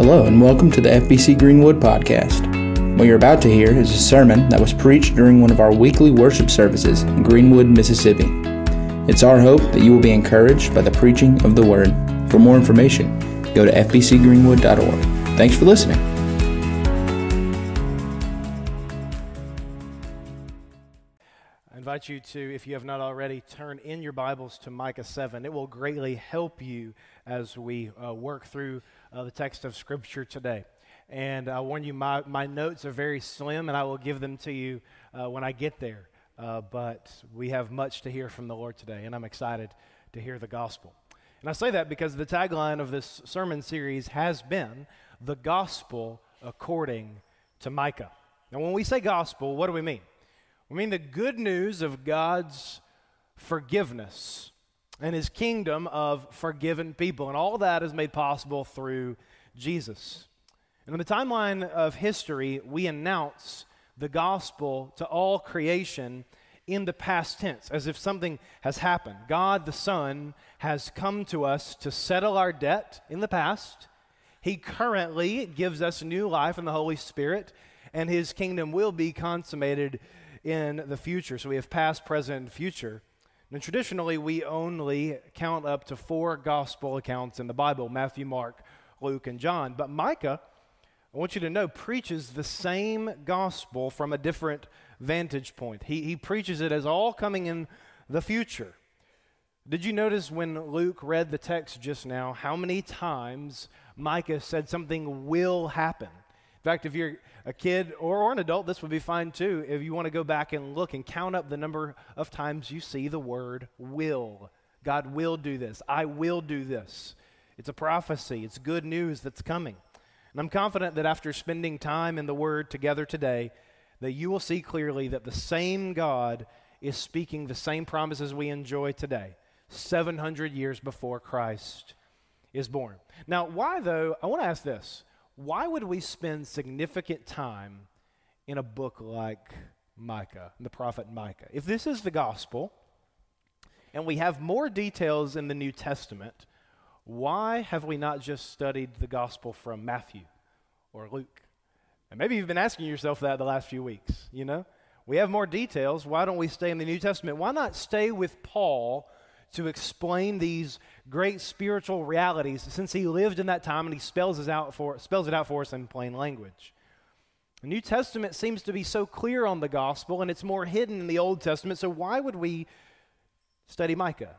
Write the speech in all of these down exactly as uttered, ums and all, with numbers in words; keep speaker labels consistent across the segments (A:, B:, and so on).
A: Hello and welcome to the F B C Greenwood podcast. What you're about to hear is a sermon that was preached during one of our weekly worship services in Greenwood, Mississippi. It's our hope that you will be encouraged by the preaching of the Word. For more information, go to f b c greenwood dot org. Thanks for listening.
B: I invite you to, if you have not already, turn in your Bibles to Micah seven. It will greatly help you as we uh, work through uh, the text of Scripture today. And I warn you, my, my notes are very slim, and I will give them to you uh, when I get there. Uh, but we have much to hear from the Lord today, and I'm excited to hear the gospel. And I say that because the tagline of this sermon series has been, the gospel according to Micah. Now, when we say gospel, what do we mean? We mean the good news of God's forgiveness and His kingdom of forgiven people. And all that is made possible through Jesus. And in the timeline of history, we announce the gospel to all creation in the past tense, as if something has happened. God the Son has come to us to settle our debt in the past. He currently gives us new life in the Holy Spirit, and His kingdom will be consummated in the future. So we have past, present, and future. And traditionally, we only count up to four gospel accounts in the Bible: Matthew, Mark, Luke, and John. But Micah, I want you to know, preaches the same gospel from a different vantage point. He, he preaches it as all coming in the future. Did you notice when Luke read the text just now, how many times Micah said something will happen? In fact, if you're a kid or, or an adult, this would be fine too. If you want to go back and look and count up the number of times you see the word will. God will do this. I will do this. It's a prophecy. It's good news that's coming. And I'm confident that after spending time in the Word together today, that you will see clearly that the same God is speaking the same promises we enjoy today, seven hundred years before Christ is born. Now, why though, I want to ask this. Why would we spend significant time in a book like Micah, the prophet Micah? If this is the gospel, and we have more details in the New Testament, why have we not just studied the gospel from Matthew or Luke? And maybe you've been asking yourself that the last few weeks, you know? We have more details. Why don't we stay in the New Testament? Why not stay with Paul to explain these great spiritual realities, since he lived in that time and he spells it out for, spells it out for us in plain language? The New Testament seems to be so clear on the gospel, and it's more hidden in the Old Testament, so why would we study Micah?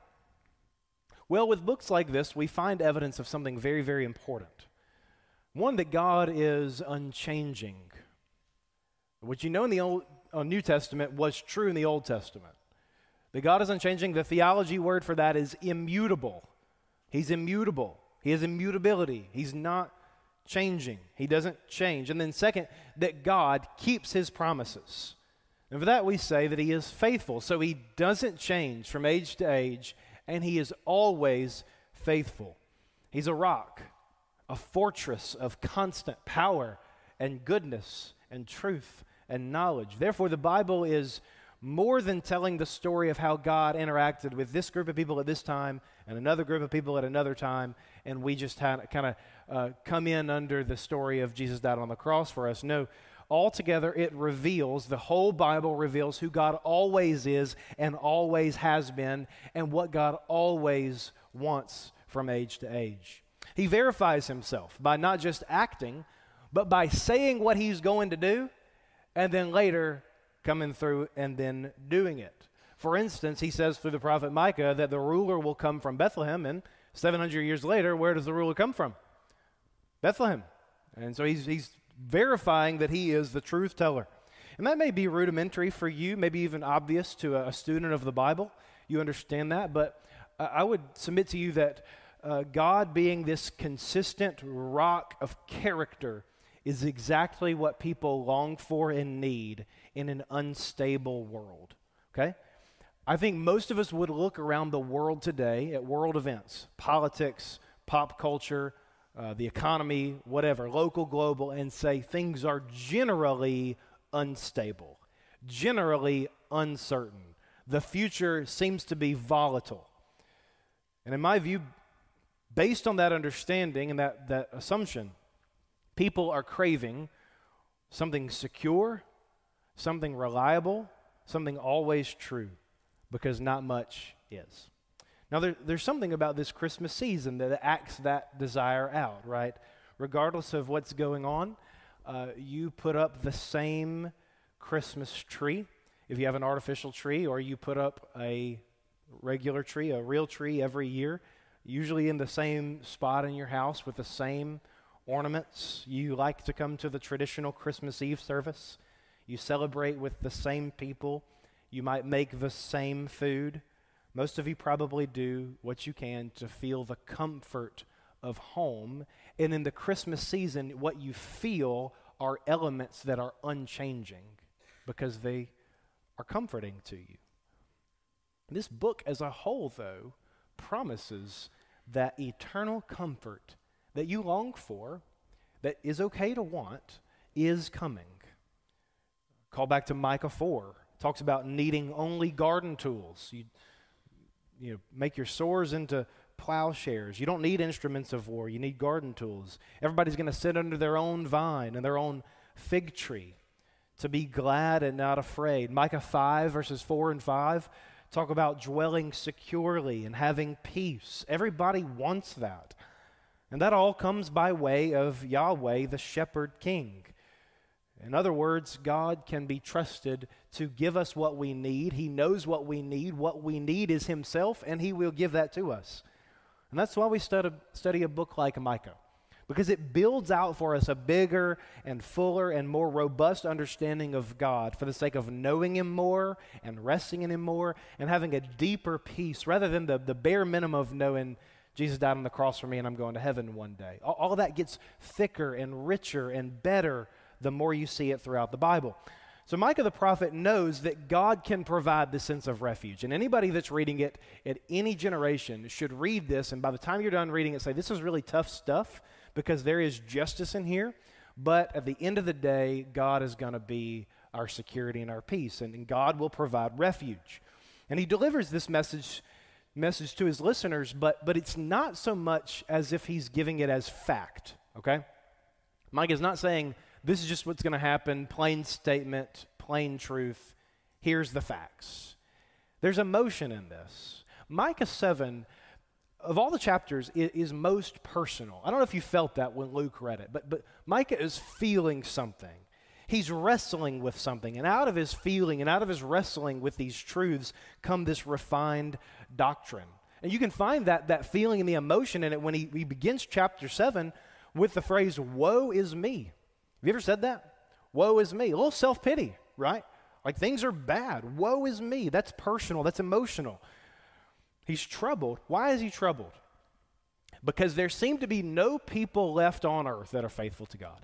B: Well, with books like this, we find evidence of something very, very important. One, that God is unchanging. What you know in the Old, uh, New Testament was true in the Old Testament. That God is unchanging. The theology word for that is immutable. He's immutable. He has immutability. He's not changing. He doesn't change. And then second, that God keeps His promises. And for that we say that He is faithful. So He doesn't change from age to age, and He is always faithful. He's a rock, a fortress of constant power and goodness and truth and knowledge. Therefore, the Bible is more than telling the story of how God interacted with this group of people at this time and another group of people at another time, and we just had kind of uh, come in under the story of Jesus died on the cross for us. No, altogether it reveals, the whole Bible reveals who God always is and always has been, and what God always wants from age to age. He verifies Himself by not just acting, but by saying what He's going to do, and then later coming through and then doing it. For instance, He says through the prophet Micah that the ruler will come from Bethlehem, and seven hundred years later, where does the ruler come from? Bethlehem. And so he's, he's verifying that He is the truth teller. And that may be rudimentary for you, maybe even obvious to a, a student of the Bible. You understand that, but uh, I would submit to you that uh, God being this consistent rock of character is exactly what people long for and need in an unstable world, okay? I think most of us would look around the world today at world events, politics, pop culture, uh, the economy, whatever, local, global, and say things are generally unstable, generally uncertain. The future seems to be volatile. And in my view, based on that understanding and that, that assumption, People are craving something secure, something reliable, something always true, because not much is. Now, there, there's something about this Christmas season that acts that desire out, right? Regardless of what's going on, uh, you put up the same Christmas tree, if you have an artificial tree, or you put up a regular tree, a real tree every year, usually in the same spot in your house with the same ornaments. You like to come to the traditional Christmas Eve service. You celebrate with the same people. You might make the same food. Most of you probably do what you can to feel the comfort of home. And in the Christmas season, what you feel are elements that are unchanging because they are comforting to you. This book as a whole, though, promises that eternal comfort that you long for, that is okay to want, is coming. Call back to Micah four. It talks about needing only garden tools. You, you know, make your swords into plowshares. You don't need instruments of war. You need garden tools. Everybody's going to sit under their own vine and their own fig tree to be glad and not afraid. Micah five, verses four and five, talk about dwelling securely and having peace. Everybody wants that. And that all comes by way of Yahweh, the shepherd king. In other words, God can be trusted to give us what we need. He knows what we need. What we need is himself, and he will give that to us. And that's why we study, study a book like Micah, because it builds out for us a bigger and fuller and more robust understanding of God for the sake of knowing him more and resting in him more and having a deeper peace rather than the, the bare minimum of knowing Jesus died on the cross for me and I'm going to heaven one day. All, all of that gets thicker and richer and better the more you see it throughout the Bible. So Micah the prophet knows that God can provide this sense of refuge. And anybody that's reading it at any generation should read this, and by the time you're done reading it, say, this is really tough stuff because there is justice in here. But at the end of the day, God is going to be our security and our peace, and, and God will provide refuge. And he delivers this message message to his listeners, but but it's not so much as if he's giving it as fact, okay? Micah is not saying, this is just what's going to happen, plain statement, plain truth. Here's the facts. There's emotion in this. Micah seven, of all the chapters, is most personal. I don't know if you felt that when Luke read it, but, but Micah is feeling something. He's wrestling with something, and out of his feeling and out of his wrestling with these truths come this refined doctrine. And you can find that, that feeling and the emotion in it when he, he begins chapter seven with the phrase, woe is me. Have you ever said that? Woe is me. A little self-pity, right? Like things are bad. Woe is me. That's personal. That's emotional. He's troubled. Why is he troubled? Because there seem to be no people left on earth that are faithful to God.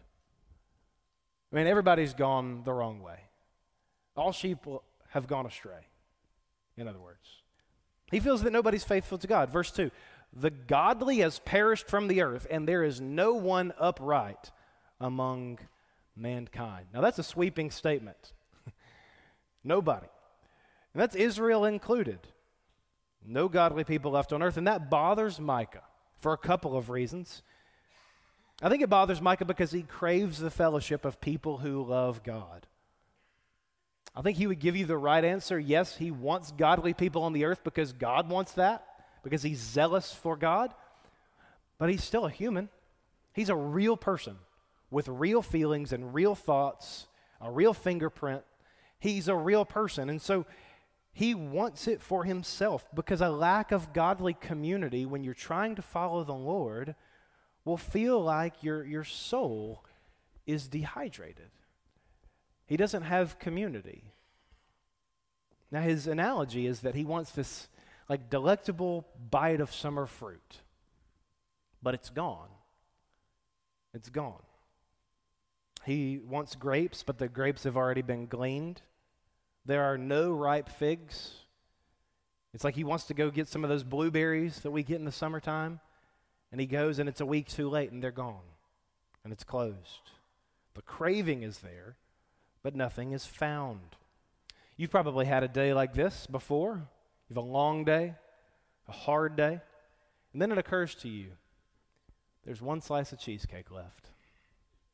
B: I mean, everybody's gone the wrong way. All sheep have gone astray, in other words. He feels that nobody's faithful to God. Verse two, the godly has perished from the earth, and there is no one upright among mankind. Now, that's a sweeping statement. Nobody. And that's Israel included. No godly people left on earth, and that bothers Micah for a couple of reasons. I think it bothers Micah because he craves the fellowship of people who love God. I think he would give you the right answer. Yes, he wants godly people on the earth because God wants that, because he's zealous for God, but he's still a human. He's a real person with real feelings and real thoughts, a real fingerprint. He's a real person, and so he wants it for himself, because a lack of godly community when you're trying to follow the Lord will feel like your, your soul is dehydrated. He doesn't have community. Now, his analogy is that he wants this like delectable bite of summer fruit, but it's gone. It's gone. He wants grapes, but the grapes have already been gleaned. There are no ripe figs. It's like he wants to go get some of those blueberries that we get in the summertime, and he goes and it's a week too late and they're gone, and it's closed. The craving is there, but nothing is found. You've probably had a day like this before. You have a long day, a hard day, and then it occurs to you, there's one slice of cheesecake left.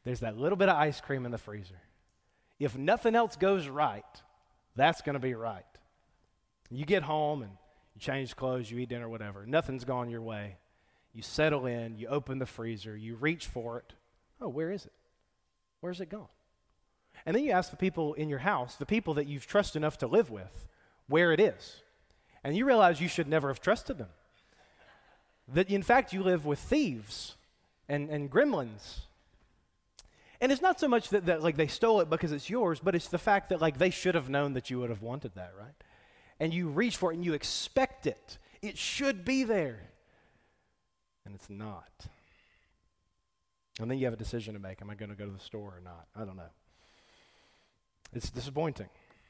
B: there's that little bit of ice cream in the freezer. If nothing else goes right, that's going to be right. You get home and you change clothes, you eat dinner, whatever. Nothing's gone your way. You settle in, you open the freezer, you reach for it. Oh, where is it? Where's it gone? And then you ask the people in your house, the people that you've trusted enough to live with, where it is. And you realize you should never have trusted them. That in fact you live with thieves and, and gremlins. And it's not so much that, that like they stole it because it's yours, but it's the fact that like they should have known that you would have wanted that, right? And you reach for it and you expect it. It should be there. And it's not. And then you have a decision to make. Am I going to go to the store or not? I don't know. It's disappointing.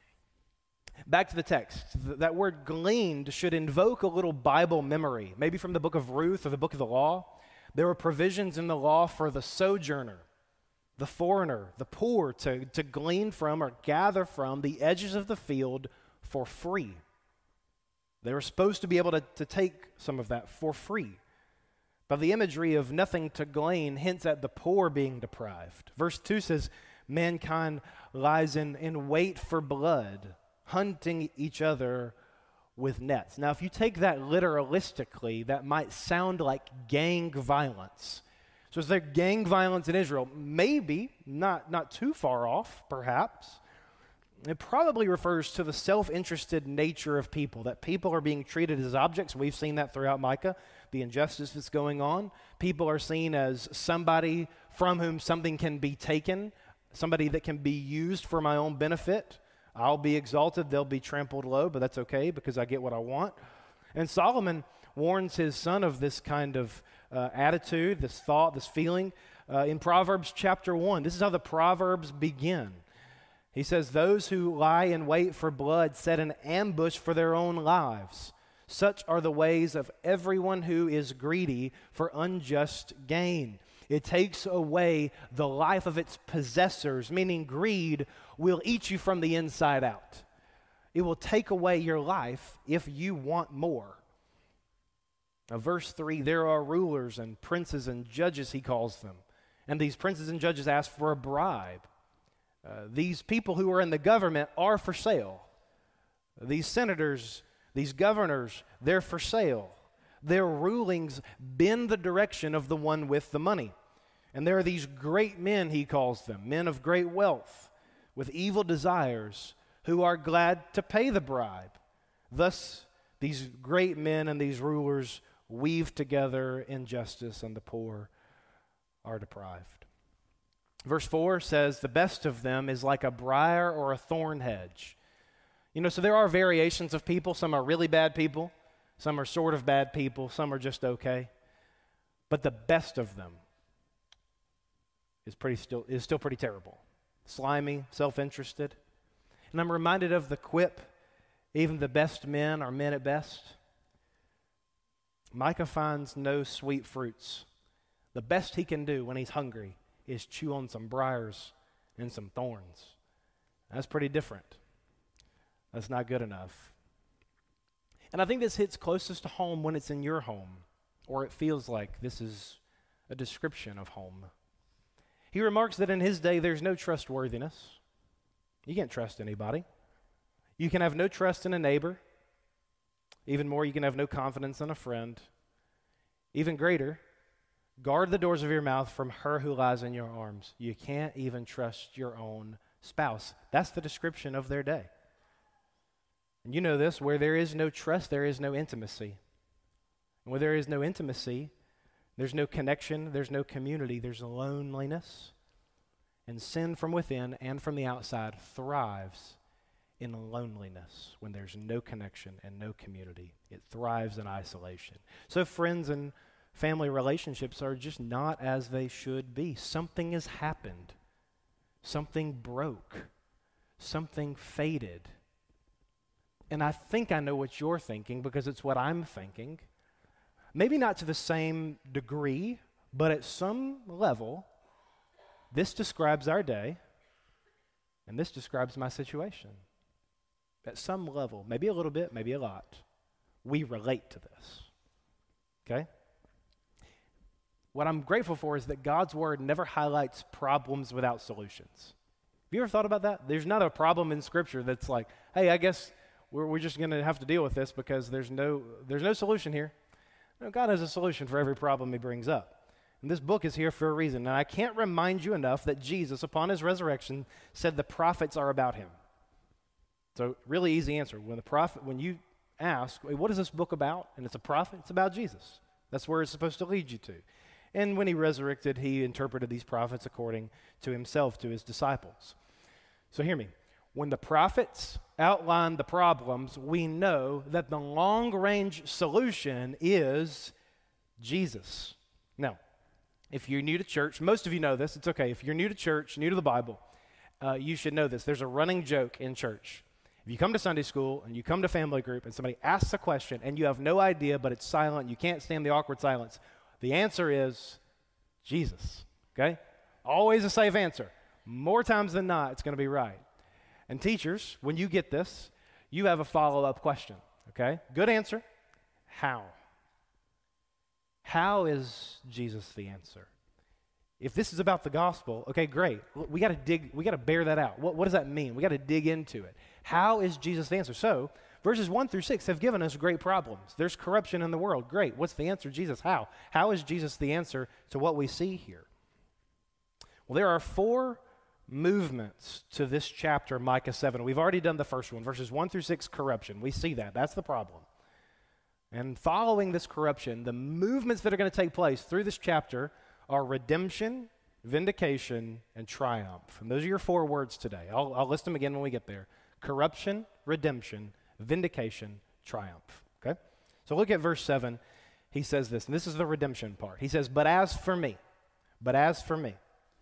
B: Back to the text. Th- that word gleaned should invoke a little Bible memory, maybe from the book of Ruth or the book of the law. There were provisions in the law for the sojourner, the foreigner, the poor to, to glean from or gather from the edges of the field for free. They were supposed to be able to, to take some of that for free. But the imagery of nothing to glean hints at the poor being deprived. Verse two says, mankind lies in, in wait for blood, hunting each other with nets. Now, if you take that literalistically, that might sound like gang violence. So is there gang violence in Israel? Maybe, not, not too far off, perhaps. It probably refers to the self-interested nature of people, that people are being treated as objects. We've seen that throughout Micah, the injustice that's going on. People are seen as somebody from whom something can be taken, somebody that can be used for my own benefit. I'll be exalted, they'll be trampled low, but that's okay because I get what I want. And Solomon warns his son of this kind of uh, attitude, this thought, this feeling uh, in Proverbs chapter one. This is how the Proverbs begin. He says, those who lie in wait for blood set an ambush for their own lives. Such are the ways of everyone who is greedy for unjust gain. It takes away the life of its possessors, meaning greed will eat you from the inside out. It will take away your life if you want more. Now, verse three, there are rulers and princes and judges, he calls them. And these princes and judges ask for a bribe. Uh, these people who are in the government are for sale. These senators, these governors, they're for sale. Their rulings bend the direction of the one with the money. And there are these great men, he calls them, men of great wealth, with evil desires, who are glad to pay the bribe. Thus, these great men and these rulers weave together injustice, and the poor are deprived. Verse four says, the best of them is like a briar or a thorn hedge. You know, so there are variations of people. Some are really bad people. Some are sort of bad people. Some are just okay. But the best of them is pretty still is still pretty terrible. Slimy, self-interested. And I'm reminded of the quip, even the best men are men at best. Micah finds no sweet fruits. The best he can do when he's hungry is chew on some briars and some thorns. That's pretty different. That's not good enough. And I think this hits closest to home when it's in your home, or it feels like this is a description of home. He remarks that in his day there's no trustworthiness. You can't trust anybody. You can have no trust in a neighbor. Even more, you can have no confidence in a friend. Even greater, guard the doors of your mouth from her who lies in your arms. You can't even trust your own spouse. That's the description of their day. And you know this, where there is no trust, there is no intimacy. And where there is no intimacy, there's no connection, there's no community, there's loneliness. And sin from within and from the outside thrives in loneliness when there's no connection and no community. It thrives in isolation. So friends and family relationships are just not as they should be. Something has happened. Something broke. Something faded. And I think I know what you're thinking because it's what I'm thinking. Maybe not to the same degree, but at some level, this describes our day, and this describes my situation. At some level, maybe a little bit, maybe a lot, we relate to this. Okay? what I'm grateful for is that God's word never highlights problems without solutions. Have you ever thought about that? There's not a problem in Scripture that's like, hey, I guess we're, we're just going to have to deal with this because there's no, there's no solution here. No, God has a solution for every problem he brings up. And this book is here for a reason. And I can't remind you enough that Jesus, upon his resurrection, said the prophets are about him. So really easy answer. When the prophet, when you ask, what is this book about? And it's a prophet, it's about Jesus. That's where it's supposed to lead you to. And when he resurrected, he interpreted these prophets according to himself, to his disciples. So hear me. When the prophets outline the problems, we know that the long-range solution is Jesus. Now, if you're new to church, most of you know this, it's okay. If you're new to church, new to the Bible, uh, you should know this. There's a running joke in church. If you come to Sunday school and you come to family group and somebody asks a question and you have no idea, but it's silent, you can't stand the awkward silence, the answer is Jesus, okay? Always a safe answer. More times than not, it's going to be right. And teachers, when you get this, you have a follow-up question, okay? Good answer. How? How is Jesus the answer? If this is about the gospel, okay, great. We got to dig, we got to bear that out. What, what does that mean? We got to dig into it. How is Jesus the answer? So, verses one through six have given us great problems. There's corruption in the world. Great. What's the answer? Jesus. How? How is Jesus the answer to what we see here? Well, there are four movements to this chapter, Micah seven. We've already done the first one, verses one through six, corruption. We see that. That's the problem. And following this corruption, the movements that are going to take place through this chapter are redemption, vindication, and triumph. And those are your four words today. I'll, I'll list them again when we get there. Corruption, redemption, vindication, triumph. Okay? So look at verse seven. He says this, and this is the redemption part. He says, but as for me, but as for me.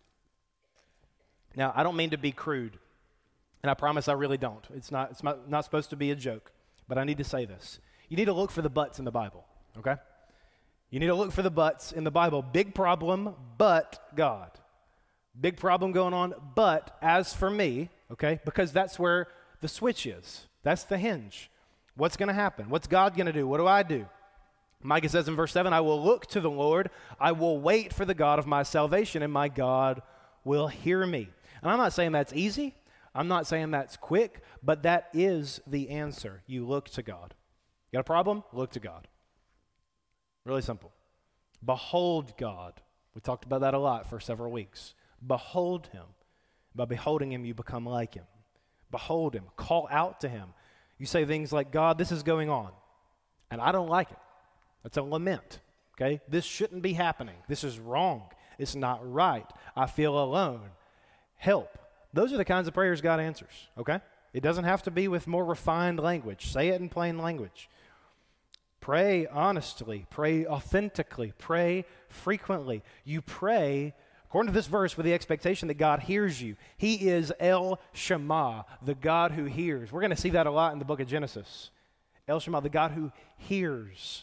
B: Now, I don't mean to be crude, and I promise I really don't. It's not, it's not, not supposed to be a joke, but I need to say this. You need to look for the buts in the Bible, okay? You need to look for the buts in the Bible. Big problem, but God. Big problem going on, but as for me, okay? Because that's where the switch is. That's the hinge. What's going to happen? What's God going to do? What do I do? Micah says in verse seven, I will look to the Lord. I will wait for the God of my salvation, and my God will hear me. And I'm not saying that's easy. I'm not saying that's quick, but that is the answer. You look to God. You got a problem? Look to God. Really simple. Behold God. We talked about that a lot for several weeks. Behold him. By beholding him, you become like him. Behold him. Call out to him. You say things like, God, this is going on, and I don't like it. That's a lament, okay? This shouldn't be happening. This is wrong. It's not right. I feel alone. Help. Those are the kinds of prayers God answers, okay? It doesn't have to be with more refined language. Say it in plain language. Pray honestly. Pray authentically. Pray frequently. You pray, according to this verse, with the expectation that God hears you. He is El Shema, the God who hears. We're going to see that a lot in the book of Genesis. El Shema, the God who hears.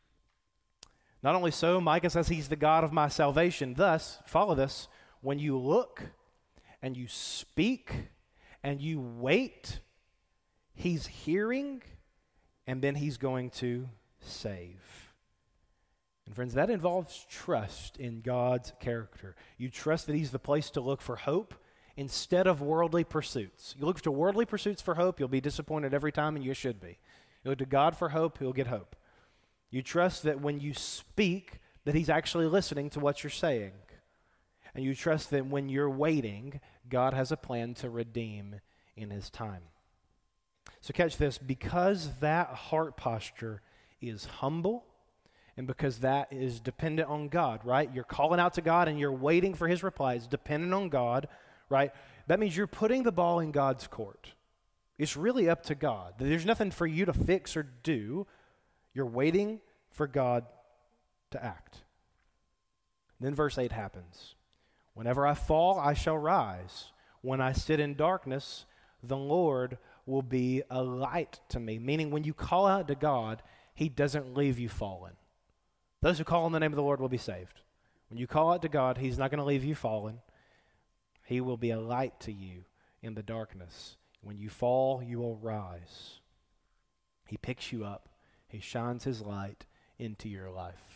B: Not only so, Micah says he's the God of my salvation. Thus, follow this, when you look and you speak and you wait, he's hearing, and then he's going to save. And friends, that involves trust in God's character. You trust that he's the place to look for hope instead of worldly pursuits. You look to worldly pursuits for hope, you'll be disappointed every time, and you should be. You look to God for hope, he'll get hope. You trust that when you speak, that he's actually listening to what you're saying. And you trust that when you're waiting, God has a plan to redeem in his time. So catch this, because that heart posture is humble, and because that is dependent on God, right? You're calling out to God and you're waiting for his reply. It's dependent on God, right? That means you're putting the ball in God's court. It's really up to God. There's nothing for you to fix or do. You're waiting for God to act. Then verse eight happens. Whenever I fall, I shall rise. When I sit in darkness, the Lord will be a light to me. Meaning when you call out to God, he doesn't leave you fallen. Those who call on the name of the Lord will be saved. When you call out to God, he's not going to leave you fallen. He will be a light to you in the darkness. When you fall, you will rise. He picks you up. He shines his light into your life.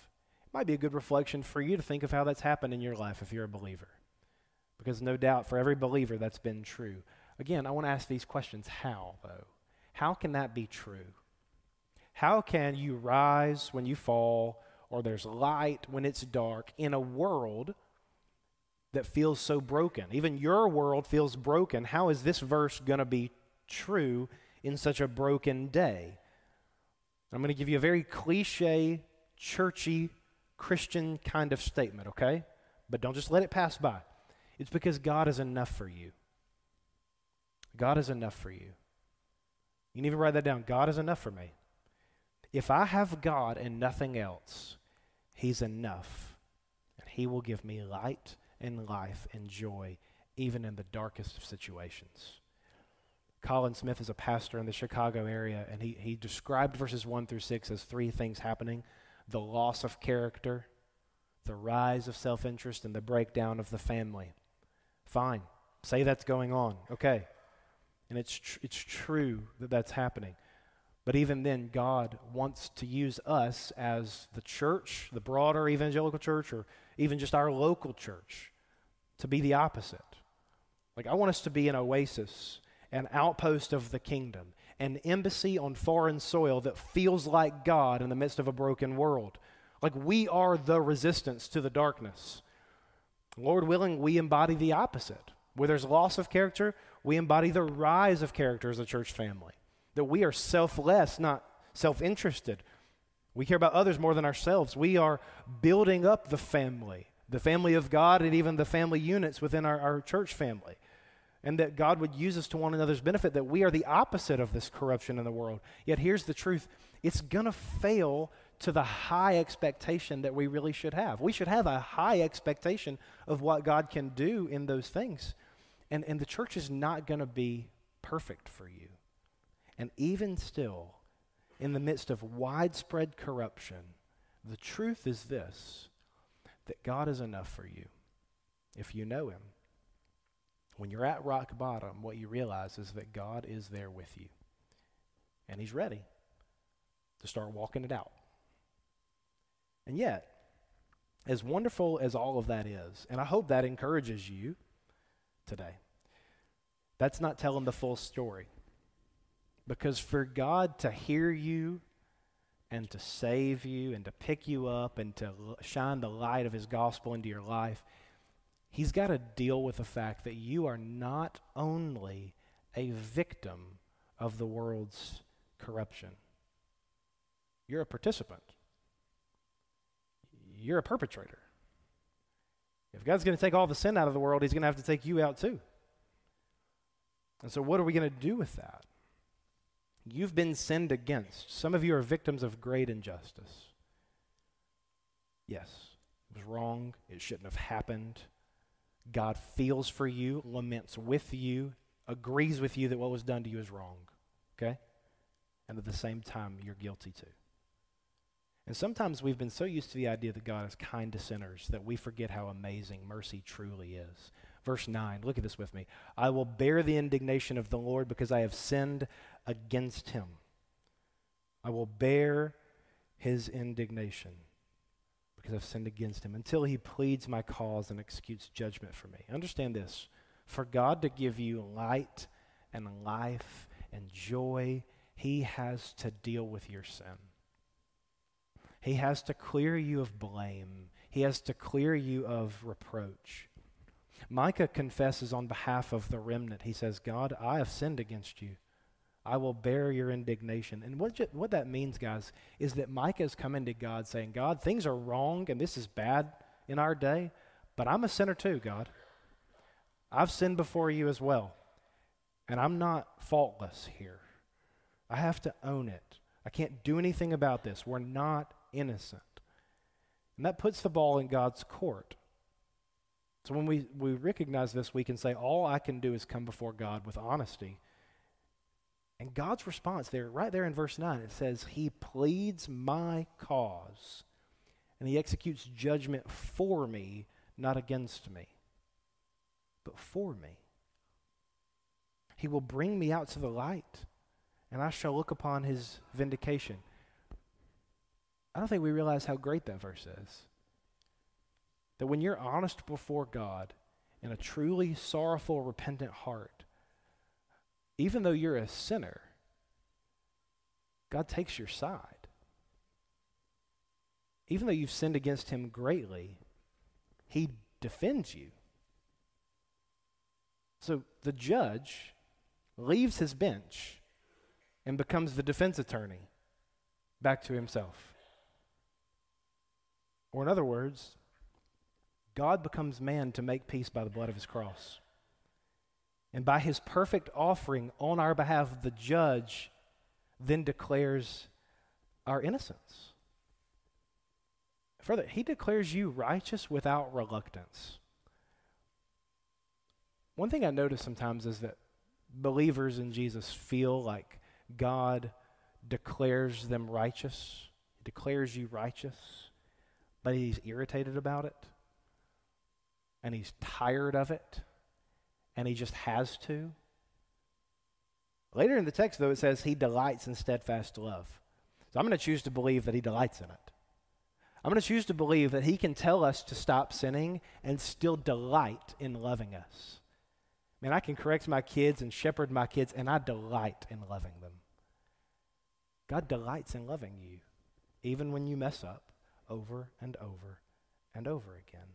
B: It might be a good reflection for you to think of how that's happened in your life if you're a believer. Because no doubt for every believer that's been true. Again, I want to ask these questions. How, though? How can that be true? How can you rise when you fall, or there's light when it's dark, in a world that feels so broken? Even your world feels broken. How is this verse going to be true in such a broken day? I'm going to give you a very cliche, churchy, Christian kind of statement, okay? But don't just let it pass by. It's because God is enough for you. God is enough for you. You can even write that down. God is enough for me. If I have God and nothing else, He's enough. And He will give me light and life and joy, even in the darkest of situations. Colin Smith is a pastor in the Chicago area, and he, he described verses one through six as three things happening: the loss of character, the rise of self-interest, and the breakdown of the family. Fine. Say that's going on. Okay. And it's tr- it's true that that's happening. But even then, God wants to use us as the church, the broader evangelical church, or even just our local church, to be the opposite. Like, I want us to be an oasis, an outpost of the kingdom, an embassy on foreign soil that feels like God in the midst of a broken world. Like, we are the resistance to the darkness. Lord willing, we embody the opposite. Where there's loss of character, we embody the rise of character as a church family. That we are selfless, not self-interested. We care about others more than ourselves. We are building up the family, the family of God, and even the family units within our, our church family. And that God would use us to one another's benefit, that we are the opposite of this corruption in the world. Yet here's the truth. It's going to fail to the high expectation that we really should have. We should have a high expectation of what God can do in those things. And, and the church is not going to be perfect for you. And even still, in the midst of widespread corruption, the truth is this, that God is enough for you if you know Him. When you're at rock bottom, what you realize is that God is there with you. And He's ready to start walking it out. And yet, as wonderful as all of that is, and I hope that encourages you today, that's not telling the full story. Because for God to hear you and to save you and to pick you up and to shine the light of His gospel into your life, He's got to deal with the fact that you are not only a victim of the world's corruption. You're a participant. You're a perpetrator. If God's going to take all the sin out of the world, He's going to have to take you out too. And so what are we going to do with that? You've been sinned against. Some of you are victims of great injustice. Yes, it was wrong. It shouldn't have happened. God feels for you, laments with you, agrees with you that what was done to you is wrong. Okay? And at the same time, you're guilty too. And sometimes we've been so used to the idea that God is kind to sinners that we forget how amazing mercy truly is. Verse nine, look at this with me. I will bear the indignation of the Lord because I have sinned against Him. I will bear His indignation because I've sinned against Him until He pleads my cause and executes judgment for me. Understand this. For God to give you light and life and joy, He has to deal with your sin. He has to clear you of blame. He has to clear you of reproach. Micah confesses on behalf of the remnant. He says, God, I have sinned against you. I will bear your indignation. And what, you, what that means, guys, is that Micah is coming to God saying, God, things are wrong and this is bad in our day, but I'm a sinner too, God. I've sinned before you as well, and I'm not faultless here. I have to own it. I can't do anything about this. We're not innocent. And that puts the ball in God's court. So when we, we recognize this, we can say, all I can do is come before God with honesty. And God's response there, right there in verse nine, it says, He pleads my cause, and He executes judgment for me, not against me, but for me. He will bring me out to the light, and I shall look upon His vindication. I don't think we realize how great that verse is. That when you're honest before God in a truly sorrowful, repentant heart, even though you're a sinner, God takes your side. Even though you've sinned against him greatly, he defends you. So the judge leaves his bench and becomes the defense attorney back to himself. Or in other words, God becomes man to make peace by the blood of his cross. And by his perfect offering on our behalf, the judge then declares our innocence. Further, he declares you righteous without reluctance. One thing I notice sometimes is that believers in Jesus feel like God declares them righteous. He declares you righteous, but he's irritated about it, and he's tired of it, and he just has to. Later in the text, though, it says he delights in steadfast love. So I'm going to choose to believe that he delights in it. I'm going to choose to believe that he can tell us to stop sinning and still delight in loving us. Man, I can correct my kids and shepherd my kids, and I delight in loving them. God delights in loving you, even when you mess up over and over and over again.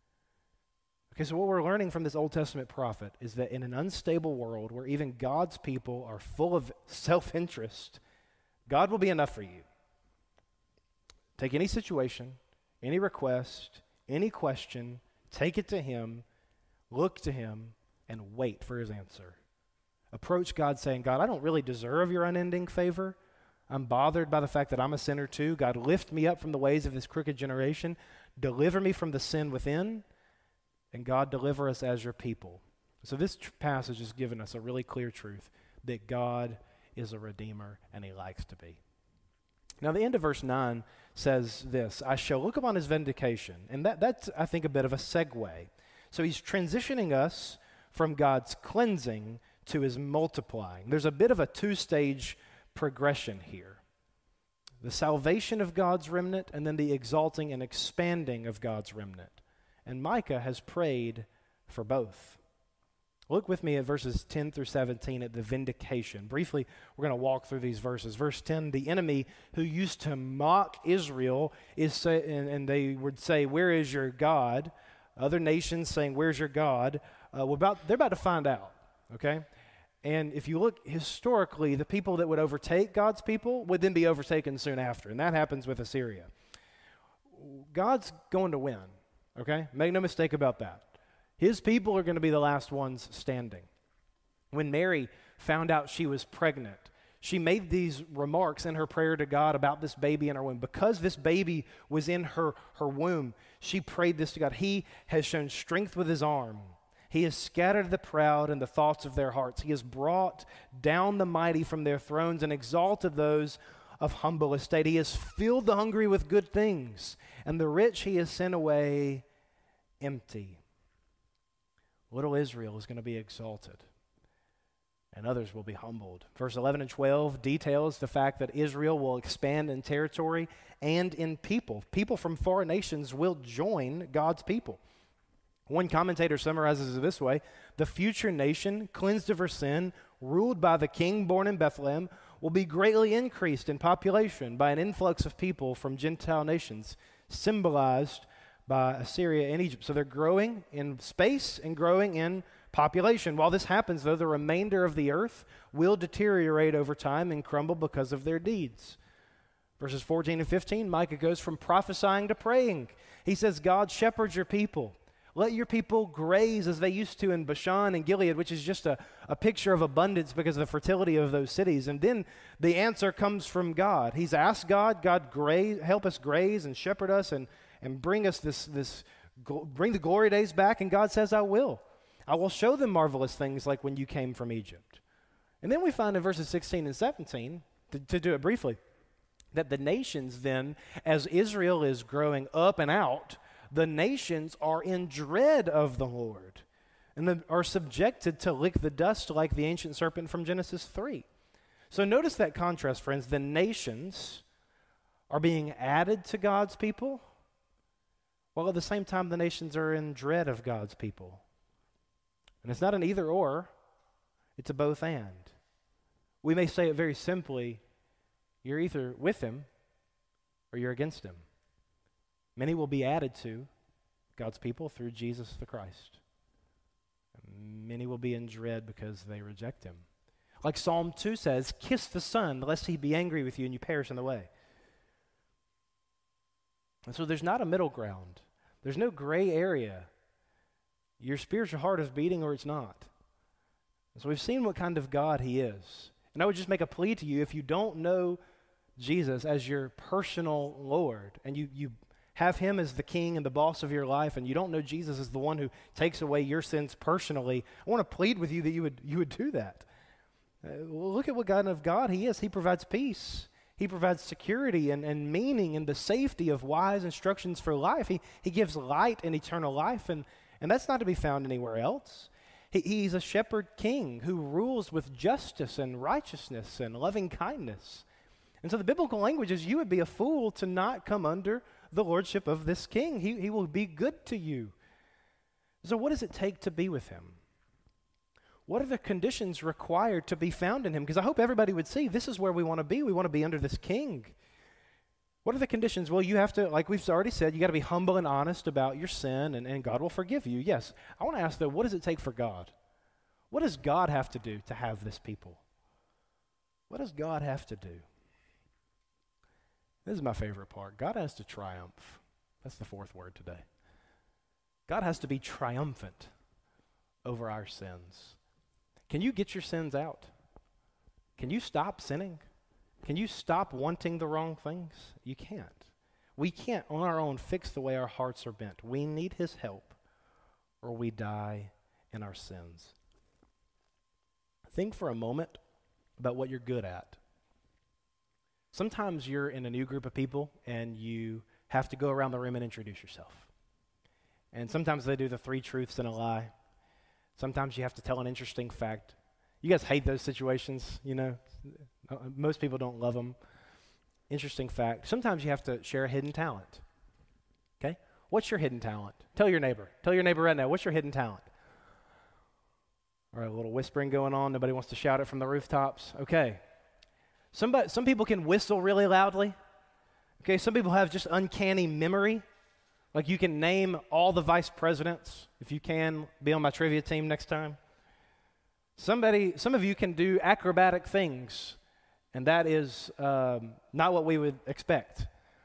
B: Okay, so what we're learning from this Old Testament prophet is that in an unstable world where even God's people are full of self-interest, God will be enough for you. Take any situation, any request, any question, take it to him, look to him, and wait for his answer. Approach God saying, God, I don't really deserve your unending favor. I'm bothered by the fact that I'm a sinner too. God, lift me up from the ways of this crooked generation. Deliver me from the sin within. And God, deliver us as your people. So this tr- passage has given us a really clear truth that God is a redeemer and he likes to be. Now the end of verse nine says this, I shall look upon his vindication. And that, that's, I think, a bit of a segue. So he's transitioning us from God's cleansing to his multiplying. There's a bit of a two-stage progression here. The salvation of God's remnant and then the exalting and expanding of God's remnant. And Micah has prayed for both. Look with me at verses ten through seventeen at the vindication. Briefly, we're going to walk through these verses. Verse ten, the enemy who used to mock Israel, is say, and, and they would say, where is your God? Other nations saying, where's your God? Uh, we're about, they're about to find out, okay? And if you look historically, the people that would overtake God's people would then be overtaken soon after, and that happens with Assyria. God's going to win. Okay? Make no mistake about that. His people are going to be the last ones standing. When Mary found out she was pregnant, she made these remarks in her prayer to God about this baby in her womb. Because this baby was in her, her womb, she prayed this to God. He has shown strength with his arm. He has scattered the proud in the thoughts of their hearts. He has brought down the mighty from their thrones and exalted those of humble estate. He has filled the hungry with good things, and the rich he has sent away empty. Little Israel is going to be exalted, and others will be humbled. Verse eleven and twelve details the fact that Israel will expand in territory and in people. People from foreign nations will join God's people. One commentator summarizes it this way: the future nation, cleansed of her sin, ruled by the king born in Bethlehem, will be greatly increased in population by an influx of people from Gentile nations, symbolized by Assyria and Egypt. So they're growing in space and growing in population. While this happens, though, the remainder of the earth will deteriorate over time and crumble because of their deeds. Verses fourteen and fifteen, Micah goes from prophesying to praying. He says, God, shepherd your people. Let your people graze as they used to in Bashan and Gilead, which is just a, a picture of abundance because of the fertility of those cities. And then the answer comes from God. He's asked God, God, graze, help us graze and shepherd us and, and bring us this, this, bring the glory days back. And God says, I will. I will show them marvelous things like when you came from Egypt. And then we find in verses sixteen and seventeen, to, to do it briefly, that the nations then, as Israel is growing up and out, the nations are in dread of the Lord and the, are subjected to lick the dust like the ancient serpent from Genesis three. So notice that contrast, friends. The nations are being added to God's people, while at the same time the nations are in dread of God's people. And it's not an either or, it's a both and. We may say it very simply, you're either with him or you're against him. Many will be added to God's people through Jesus the Christ. Many will be in dread because they reject him. Like Psalm two says, kiss the Son, lest he be angry with you and you perish in the way. And so there's not a middle ground. There's no gray area. Your spiritual heart is beating or it's not. And so we've seen what kind of God he is. And I would just make a plea to you, if you don't know Jesus as your personal Lord, and you, you have him as the king and the boss of your life, and you don't know Jesus as the one who takes away your sins personally, I want to plead with you that you would, you would do that. Uh, well, look at what kind of God he is. He provides peace. He provides security and, and meaning and the safety of wise instructions for life. He, he gives light and eternal life, and, and that's not to be found anywhere else. He, he's a shepherd king who rules with justice and righteousness and loving kindness. And so the biblical language is you would be a fool to not come under the lordship of this king. He, he will be good to you. So what does it take to be with him? What are the conditions required to be found in him? Because I hope everybody would see this is where we want to be. We want to be under this king. What are the conditions? Well, you have to, like we've already said, you got to be humble and honest about your sin, and, and God will forgive you. Yes. I want to ask, though, what does it take for God? What does God have to do to have this people? What does God have to do? This is my favorite part. God has to triumph. That's the fourth word today. God has to be triumphant over our sins. Can you get your sins out? Can you stop sinning? Can you stop wanting the wrong things? You can't. We can't on our own fix the way our hearts are bent. We need his help or we die in our sins. Think for a moment about what you're good at. Sometimes you're in a new group of people and you have to go around the room and introduce yourself. And sometimes they do the three truths and a lie. Sometimes you have to tell an interesting fact. You guys hate those situations, you know. Most people don't love them. Interesting fact. Sometimes you have to share a hidden talent. Okay? What's your hidden talent? Tell your neighbor. Tell your neighbor right now, what's your hidden talent? All right, a little whispering going on. Nobody wants to shout it from the rooftops. Okay. Somebody, some people can whistle really loudly. Okay, some people have just uncanny memory. Like you can name all the vice presidents. If you can, be on my trivia team next time. Somebody, some of you can do acrobatic things, and that is um, not what we would expect.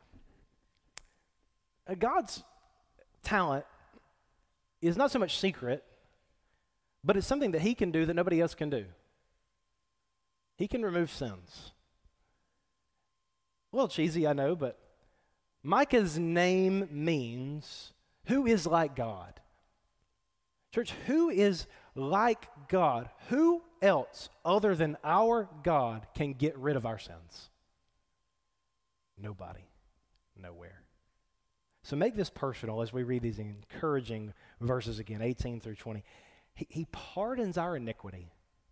B: Uh, God's talent is not so much secret, but it's something that he can do that nobody else can do. He can remove sins. A little cheesy, I know, but Micah's name means who is like God. Church, who is like God? Who else other than our God can get rid of our sins? Nobody. Nowhere. So make this personal as we read these encouraging verses again, eighteen through twenty. He, he pardons our iniquity.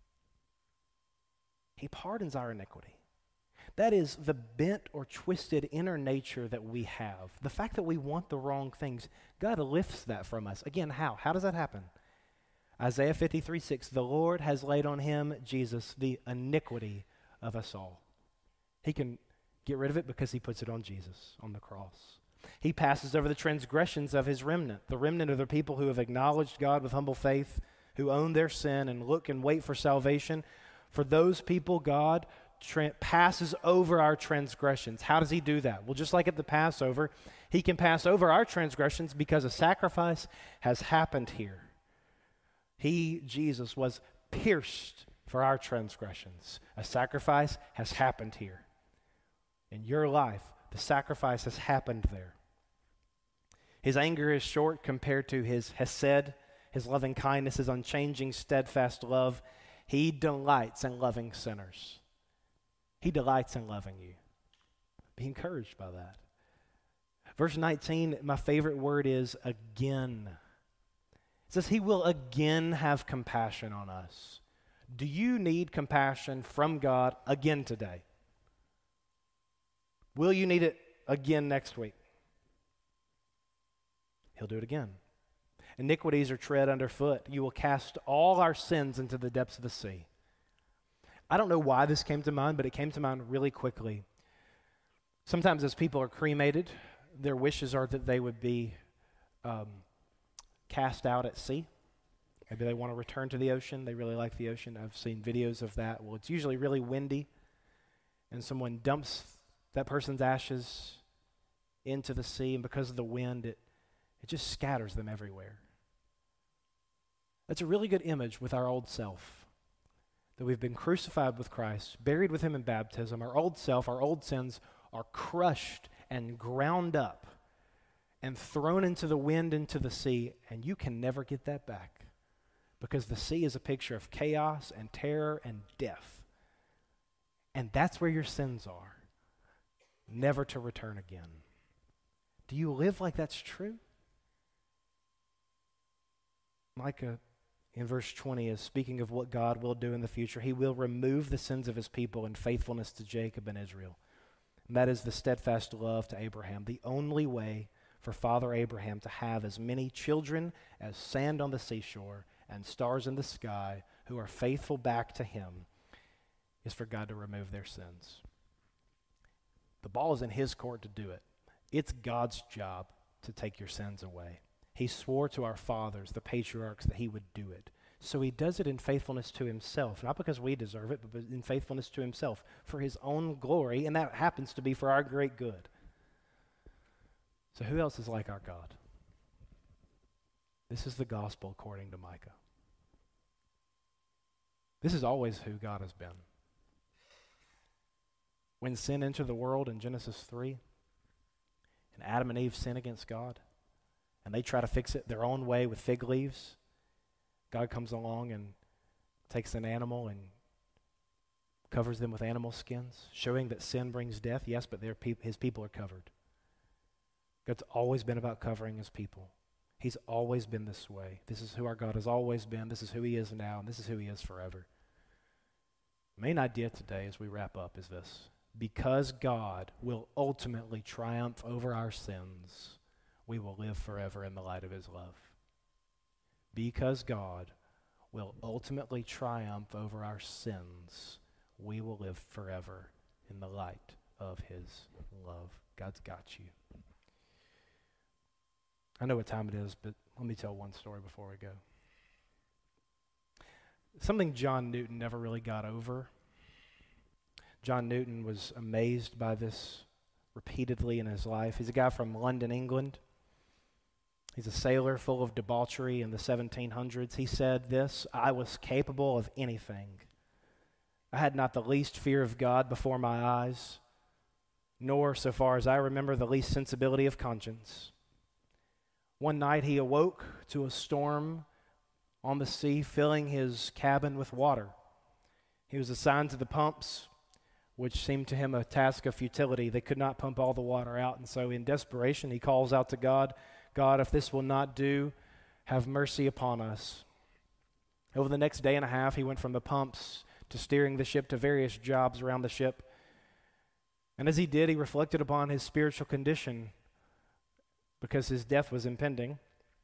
B: He pardons our iniquity. That is the bent or twisted inner nature that we have. The fact that we want the wrong things, God lifts that from us. Again, how? How does that happen? Isaiah fifty-three six, the Lord has laid on him, Jesus, the iniquity of us all. He can get rid of it because he puts it on Jesus on the cross. He passes over the transgressions of his remnant, the remnant of the people who have acknowledged God with humble faith, who own their sin and look and wait for salvation. For those people, God tra- passes over our transgressions. How does he do that? Well, just like at the Passover, he can pass over our transgressions because a sacrifice has happened here. He, Jesus, was pierced for our transgressions. A sacrifice has happened here. In your life, the sacrifice has happened there. His anger is short compared to his hesed, his loving kindness, his unchanging, steadfast love. He delights in loving sinners. He delights in loving you. Be encouraged by that. Verse nineteen, my favorite word is again. It says he will again have compassion on us. Do you need compassion from God again today? Will you need it again next week. He'll do it again. Iniquities are tread underfoot. You will cast all our sins into the depths of the sea. I don't know why this came to mind, but it came to mind really quickly. Sometimes as people are cremated, their wishes are that they would be um, cast out at sea. Maybe they want to return to the ocean. They really like the ocean. I've seen videos of that. Well, it's usually really windy, and someone dumps that person's ashes into the sea, and because of the wind, it, it just scatters them everywhere. That's a really good image with our old self, that we've been crucified with Christ, buried with him in baptism. Our old self, our old sins are crushed and ground up and thrown into the wind, into the sea, and you can never get that back because the sea is a picture of chaos and terror and death. And that's where your sins are, never to return again. Do you live like that's true? Micah in verse twenty is speaking of what God will do in the future. He will remove the sins of his people in faithfulness to Jacob and Israel. And that is the steadfast love to Abraham, the only way for Father Abraham to have as many children as sand on the seashore and stars in the sky who are faithful back to him is for God to remove their sins. The ball is in his court to do it. It's God's job to take your sins away. He swore to our fathers, the patriarchs, that he would do it. So he does it in faithfulness to himself, not because we deserve it, but in faithfulness to himself, for his own glory, and that happens to be for our great good. So who else is like our God? This is the gospel according to Micah. This is always who God has been. When sin entered the world in Genesis three, and Adam and Eve sin against God, and they try to fix it their own way with fig leaves, God comes along and takes an animal and covers them with animal skins, showing that sin brings death. Yes, but their peop- his people are covered. God's always been about covering his people. He's always been this way. This is who our God has always been. This is who he is now, and this is who he is forever. The main idea today as we wrap up is this. Because God will ultimately triumph over our sins, we will live forever in the light of his love. Because God will ultimately triumph over our sins, we will live forever in the light of his love. God's got you. I know what time it is, but let me tell one story before we go. Something John Newton never really got over. John Newton was amazed by this repeatedly in his life. He's a guy from London, England. He's a sailor full of debauchery in the seventeen hundreds. He said this, "I was capable of anything. I had not the least fear of God before my eyes, nor, so far as I remember, the least sensibility of conscience. One night he awoke to a storm on the sea, filling his cabin with water. He was assigned to the pumps, which seemed to him a task of futility. They could not pump all the water out, and so in desperation he calls out to God, 'God, if this will not do, have mercy upon us.' Over the next day and a half, he went from the pumps to steering the ship to various jobs around the ship. And as he did, he reflected upon his spiritual condition because his death was impending.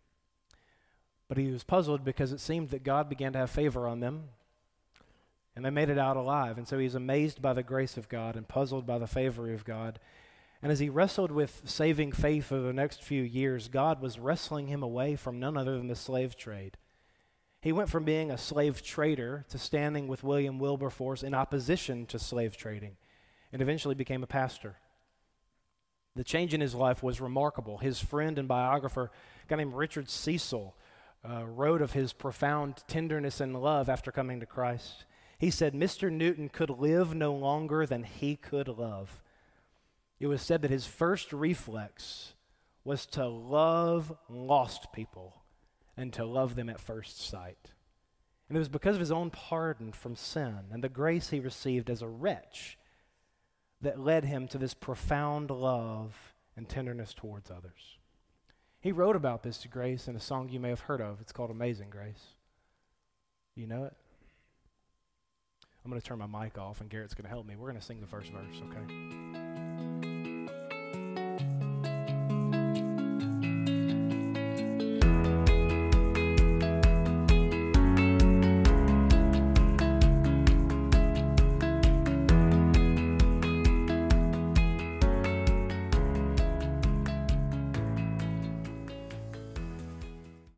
B: But he was puzzled because it seemed that God began to have favor on them, and they made it out alive. And so he was amazed by the grace of God and puzzled by the favor of God. And as he wrestled with saving faith over the next few years, God was wrestling him away from none other than the slave trade. He went from being a slave trader to standing with William Wilberforce in opposition to slave trading, and eventually became a pastor. The change in his life was remarkable. His friend and biographer, a guy named Richard Cecil, uh, wrote of his profound tenderness and love after coming to Christ. He said, Mister Newton could live no longer than he could love. It was said that his first reflex was to love lost people and to love them at first sight. And it was because of his own pardon from sin and the grace he received as a wretch that led him to this profound love and tenderness towards others. He wrote about this grace in a song you may have heard of. It's called Amazing Grace. You know it? I'm going to turn my mic off, and Garrett's going to help me. We're going to sing the first verse, okay?